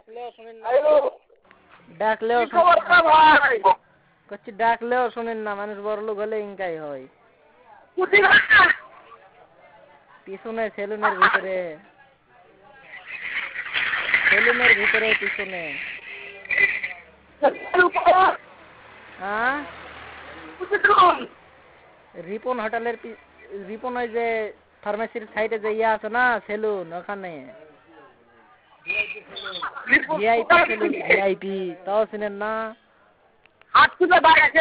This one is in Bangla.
ডাকলেও শুনেন না। হ্যালো ডাকলেও কি খবর ভাই? করছি, ডাকলেও শুনেন না। মানুষ বড় লোক হলে ইনকাই হয়। পিছনে সেলুনের ভিতরে, সেলুনের ভিতরে পিছনে। হ্যাঁ, রিপন হোটেলের রিপন ওই যে ফার্মেসির সাইডে যে ইয়ে আছে না সেলুন, ওখানে ভিআইপি সেলুন, ভিআইপি। তাও চিনেন না?